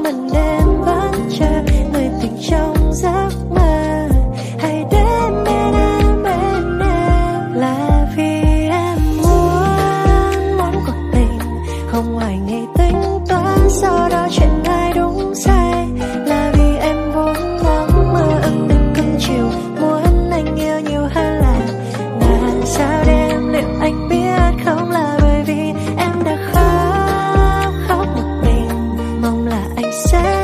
mình đêm vẫn chờ người tình trong giấc mơ. Hãy đến bên em, bên em, là vì em muốn cuộc tình không ngoài nghĩ tính toán, sau đó chuyện ai đúng sai. Là vì em vốn mong mơ ước được cưng chiều, muốn anh yêu nhiều hơn là sao đêm. Liệu anh biết không, là bởi vì em đã khóc một mình, mong là anh sẽ